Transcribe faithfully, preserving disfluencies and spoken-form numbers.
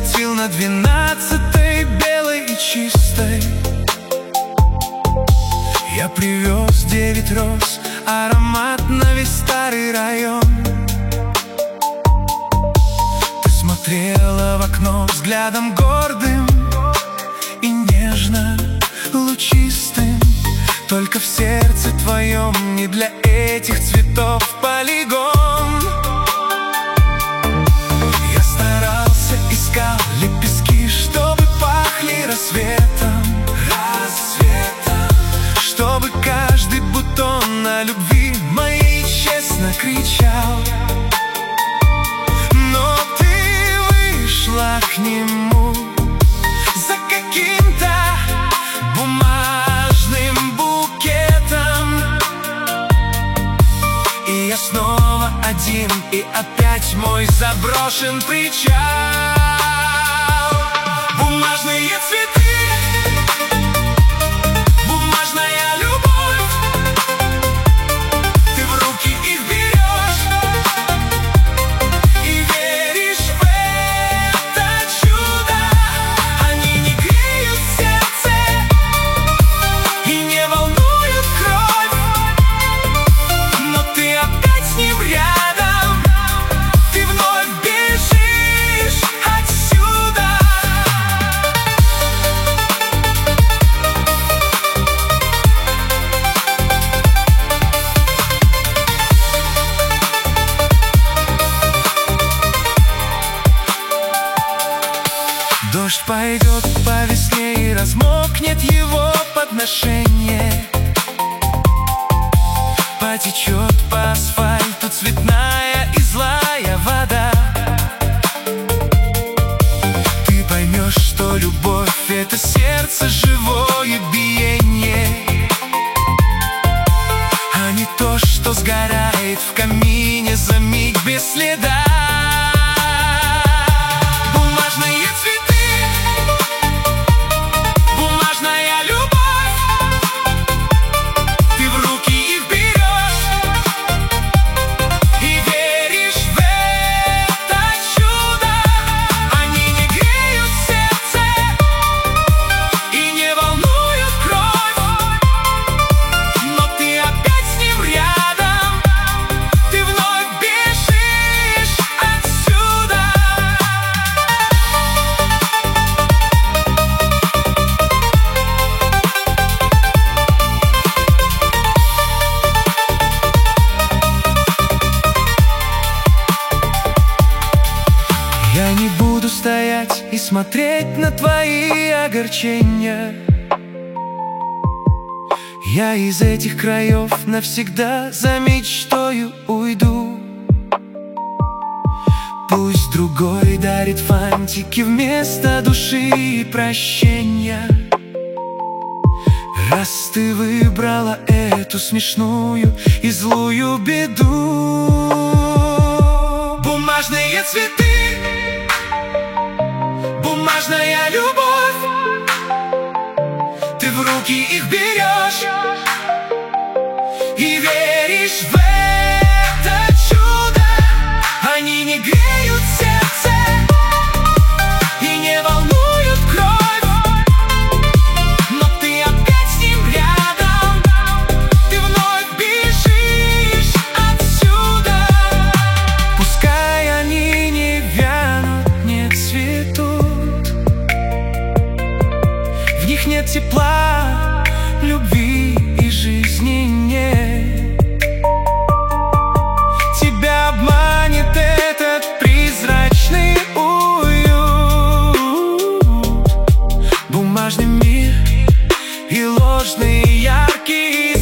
закатил на двенадцатой, белой и чистой. Я привез девять роз, аромат на весь старый район. Ты смотрела в окно взглядом гордым и нежно лучистым. Только в сердце твоем не для этих цветов полигон. Я старался, искал лепестки, чтобы пахли рассветом, рассветом, чтобы каждый бутон на любви моей честно кричал. Но ты вышла к нему за каким-то бумажным букетом, и я снова один, и опять мой заброшен причал. Бумажные цветы, бумажная любовь, ты в руки их берешь и веришь в это чудо. Они не греют сердце и не волнуют кровь, но ты опять с ним рядом, ты вновь бежишь отсюда. Дождь пойдет по весне и размокнет его подношение. Потечет по асфальту цветная и злая вода. Ты поймешь, что любовь — это сердце живое биение, а не то, что сгорает в камине за миг без следа. Бумажные цветы, бумажная любовь, ты в руки их берешь и веришь в это чудо. Они не греют сердце и не волнуют кровь, но ты опять с ним рядом, ты вновь бежишь отсюда. Я не буду стоять и смотреть на твои огорчения. Я из этих краев навсегда за мечтою уйду. Пусть другой дарит фантики вместо души и прощения. Раз ты выбрала эту смешную и злую беду. Бумажные цветы, бумажная любовь, ты в руки их берешь и веришь в это чудо. Они не греют сердце и не волнуют кровь, но ты опять с ним рядом, ты вновь бежишь отсюда. Пускай они не вянут, не цветут, в них нет тепла, любви и жизни нет. Тебя обманет этот призрачный уют, бумажный мир и ложные яркие